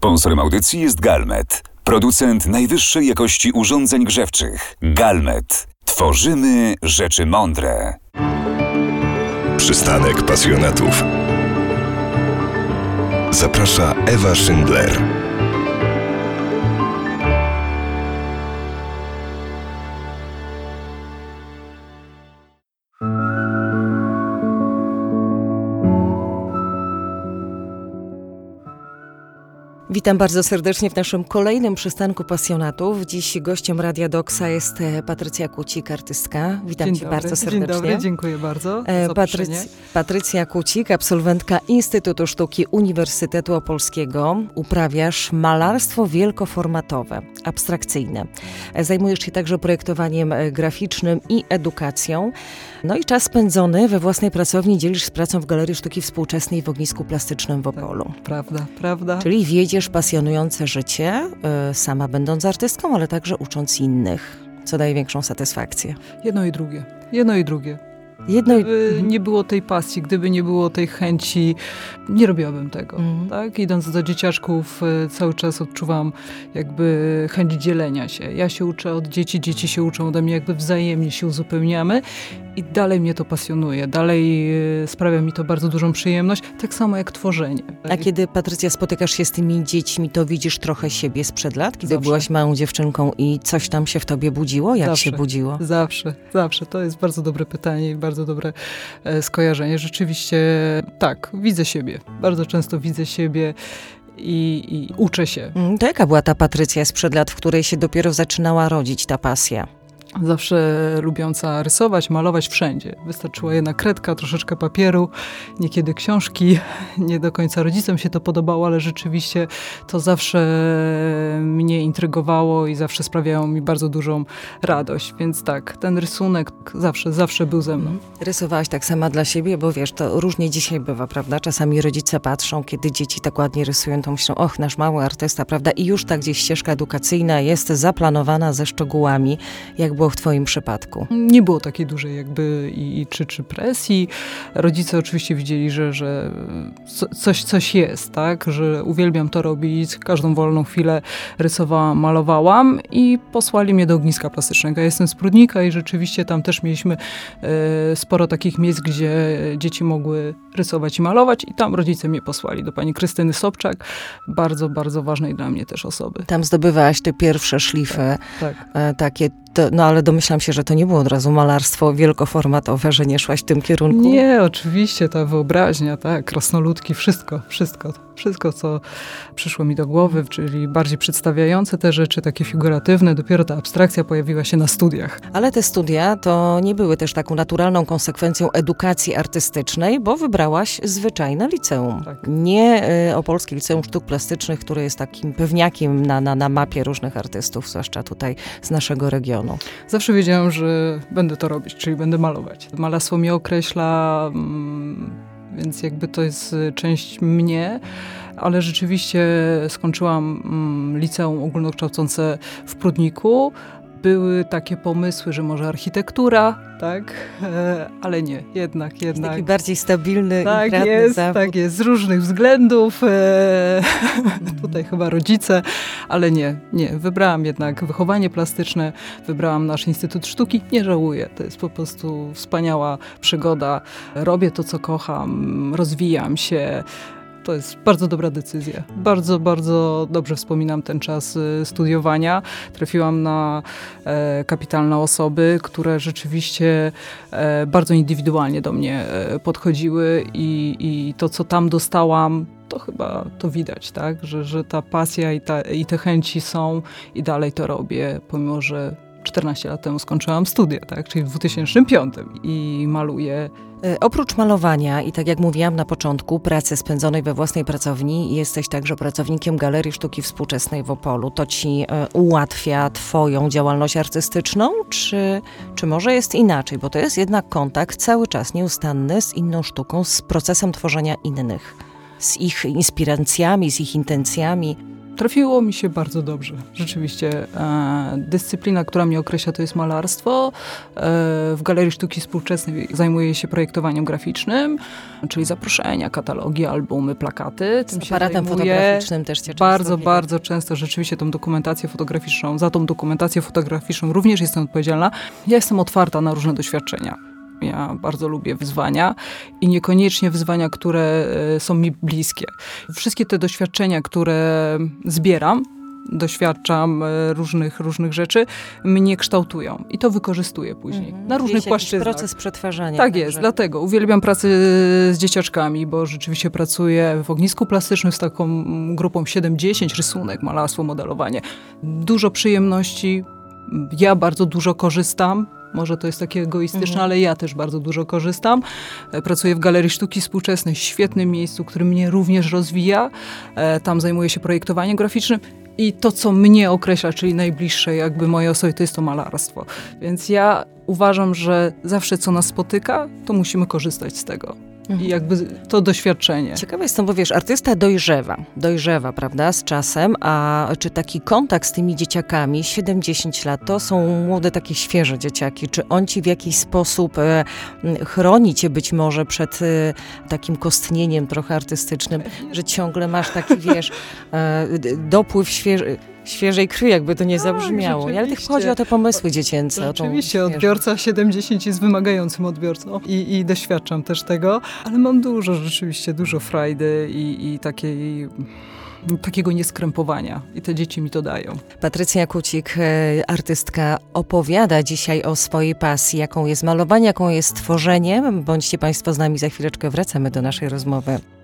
Sponsorem audycji jest Galmet, producent najwyższej jakości urządzeń grzewczych. Galmet. Tworzymy rzeczy mądre. Przystanek pasjonatów. Zaprasza Ewa Schindler. Witam bardzo serdecznie w naszym kolejnym przystanku pasjonatów. Dziś gościem Radia Doksa jest Patrycja Kucik, artystka. Witam Cię bardzo serdecznie. Dzień dobry, dziękuję bardzo za Patrycja Kucik, absolwentka Instytutu Sztuki Uniwersytetu Opolskiego. Uprawiasz malarstwo wielkoformatowe, abstrakcyjne. Zajmujesz się także projektowaniem graficznym i edukacją. No i czas spędzony we własnej pracowni dzielisz z pracą w Galerii Sztuki Współczesnej w Ognisku Plastycznym w Opolu. Tak, prawda. Czyli wiedziesz pasjonujące życie, sama będąc artystką, ale także ucząc innych. Co daje większą satysfakcję? Jedno i drugie. Gdyby nie było tej pasji, gdyby nie było tej chęci, nie robiłabym tego. Tak? Idąc do dzieciaczków, cały czas odczuwam jakby chęć dzielenia się. Ja się uczę od dzieci, dzieci się uczą ode mnie, jakby wzajemnie się uzupełniamy i dalej mnie to pasjonuje. Dalej sprawia mi to bardzo dużą przyjemność, tak samo jak tworzenie. A kiedy, Patrycja, spotykasz się z tymi dziećmi, to widzisz trochę siebie sprzed lat? Kiedy Zawsze. byłaś małą dziewczynką i coś tam się w tobie budziło? Jak się budziło? Zawsze. To jest bardzo dobre pytanie i bardzo dobre skojarzenie. Rzeczywiście tak, widzę siebie. Bardzo często widzę siebie i uczę się. To jaka była ta Patrycja sprzed lat, w której się dopiero zaczynała rodzić ta pasja? Zawsze lubiąca rysować, malować wszędzie. Wystarczyła jedna kredka, troszeczkę papieru, niekiedy książki. Nie do końca rodzicom się to podobało, ale rzeczywiście to zawsze mnie intrygowało i zawsze sprawiało mi bardzo dużą radość. Więc tak, ten rysunek zawsze był ze mną. Rysowałaś tak sama dla siebie, bo wiesz, to różnie dzisiaj bywa, prawda? Czasami rodzice patrzą, kiedy dzieci tak ładnie rysują, to myślą, och, nasz mały artysta, prawda? I już tak gdzieś ścieżka edukacyjna jest zaplanowana ze szczegółami, jak było w twoim przypadku? Nie było takiej dużej jakby czy presji. Rodzice oczywiście widzieli, że coś jest, tak? Że uwielbiam to robić. Każdą wolną chwilę rysowałam, malowałam i posłali mnie do Ogniska Plastycznego. Ja jestem z Prudnika i rzeczywiście tam też mieliśmy sporo takich miejsc, gdzie dzieci mogły rysować i malować i tam rodzice mnie posłali do pani Krystyny Sobczak. Bardzo, bardzo ważnej dla mnie też osoby. Tam zdobywałaś te pierwsze szlify, tak. Takie. No ale domyślam się, że to nie było od razu malarstwo wielkoformatowe, że nie szłaś w tym kierunku. Nie, oczywiście, ta wyobraźnia, tak, krasnoludki, wszystko, co przyszło mi do głowy, czyli bardziej przedstawiające te rzeczy, takie figuratywne, dopiero ta abstrakcja pojawiła się na studiach. Ale te studia to nie były też taką naturalną konsekwencją edukacji artystycznej, bo wybrałaś zwyczajne liceum. Tak. Nie Opolskie Liceum Sztuk Plastycznych, które jest takim pewniakiem na mapie różnych artystów, zwłaszcza tutaj z naszego regionu. Zawsze wiedziałam, że będę to robić, czyli będę malować. Malarstwo mnie określa, więc jakby to jest część mnie, ale rzeczywiście skończyłam liceum ogólnokształcące w Prudniku. Były takie pomysły, że może architektura, tak, ale nie, jednak. Taki bardziej stabilny i zawód. Tak jest, z różnych względów, tutaj chyba rodzice, ale nie, wybrałam jednak wychowanie plastyczne, wybrałam nasz Instytut Sztuki, nie żałuję, to jest po prostu wspaniała przygoda, robię to, co kocham, rozwijam się. To jest bardzo dobra decyzja. Bardzo, bardzo dobrze wspominam ten czas studiowania. Trafiłam na kapitalne osoby, które rzeczywiście bardzo indywidualnie do mnie podchodziły i to, co tam dostałam, to chyba to widać, tak? Że ta pasja i te chęci są i dalej to robię, pomimo że 14 lat temu skończyłam studia, tak? Czyli w 2005 i maluję. Oprócz malowania i tak jak mówiłam na początku, pracy spędzonej we własnej pracowni, jesteś także pracownikiem Galerii Sztuki Współczesnej w Opolu. To ci ułatwia twoją działalność artystyczną, czy może jest inaczej? Bo to jest jednak kontakt cały czas nieustanny z inną sztuką, z procesem tworzenia innych, z ich inspiracjami, z ich intencjami. Trafiło mi się bardzo dobrze. Rzeczywiście dyscyplina, która mnie określa, to jest malarstwo. W Galerii Sztuki Współczesnej zajmuję się projektowaniem graficznym, czyli zaproszenia, katalogi, albumy, plakaty. Z aparatem fotograficznym też cię bardzo często rzeczywiście tą dokumentację fotograficzną, za tą dokumentację fotograficzną również jestem odpowiedzialna. Ja jestem otwarta na różne doświadczenia. Ja bardzo lubię wyzwania i niekoniecznie wyzwania, które są mi bliskie. Wszystkie te doświadczenia, które zbieram, doświadczam różnych rzeczy, mnie kształtują i to wykorzystuję później na różnych płaszczyznach. Proces przetwarzania. Tak jest, dlatego uwielbiam pracę z dzieciaczkami, bo rzeczywiście pracuję w ognisku plastycznym z taką grupą 7-10, rysunek, malarstwo, modelowanie. Dużo przyjemności, ja bardzo dużo korzystam. Może to jest takie egoistyczne, ale ja też bardzo dużo korzystam. Pracuję w Galerii Sztuki Współczesnej, świetnym miejscu, które mnie również rozwija. Tam zajmuję się projektowaniem graficznym. I to, co mnie określa, czyli najbliższe jakby mojej osobie, to jest to malarstwo. Więc ja uważam, że zawsze co nas spotyka, to musimy korzystać z tego. I jakby to doświadczenie. Ciekawe jest to, bo wiesz, artysta dojrzewa, prawda, z czasem, a czy taki kontakt z tymi dzieciakami, 7-10 lat, to są młode, takie świeże dzieciaki, czy on ci w jakiś sposób chroni cię być może przed takim kostnieniem trochę artystycznym, że ciągle masz taki, wiesz, dopływ świeżej krwi, jakby to nie zabrzmiało. Ale tylko chodzi o te pomysły dziecięce. Rzeczywiście, odbiorca 7-10 jest wymagającym odbiorcą i doświadczam też tego, ale mam rzeczywiście dużo frajdy i takiego nieskrępowania. I te dzieci mi to dają. Patrycja Kucik, artystka, opowiada dzisiaj o swojej pasji, jaką jest malowanie, jaką jest tworzenie. Bądźcie Państwo z nami, za chwileczkę wracamy do naszej rozmowy.